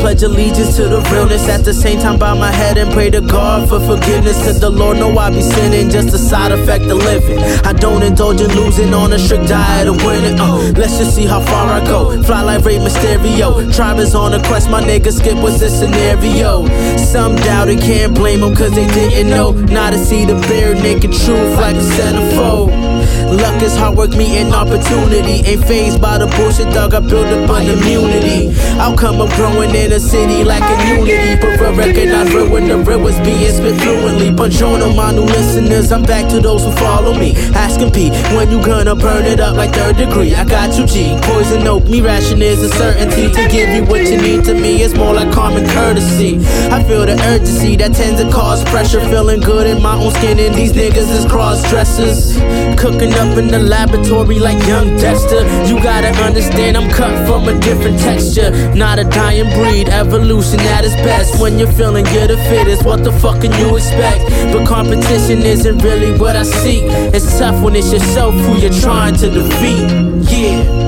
pledge allegiance to the realness. At the same time, bow my head and pray to God for forgiveness. Cause the Lord know I be sinning, just a side effect of living. I don't indulge in losing on a strict diet of winning. Let's just see how far I go. Fly like Rey Mysterio. Tribe is on a quest, my nigga Skip was the scenario. Some doubt it, can't blame them cause they didn't know. Now to see the bare naked truth like a centerfold. Luck is hard work meeting opportunity. Ain't phased by the bullshit, dog, I built up an immunity. Outcome of growing in a city lacking unity. But for recognize real when the real was being spit fluently. Buongiorno my new listeners, I'm back to those who follow me. Asking P, when you gonna burn it up like third degree? I got you G, poison oak, me ration is a certainty. To give you what you need, to me it's more like common courtesy. I feel the urgency that tends to cause pressure. Feeling good in my own skin and these niggas is cross-dressers. Cooking up in the laboratory like young Dexter. You gotta understand I'm cut from a different texture. Not a dying breed, evolution at its best. When you're feeling you're the fittest, what the fuck can you expect? But competition isn't really what I seek. It's tough when it's yourself who you're trying to defeat. Yeah.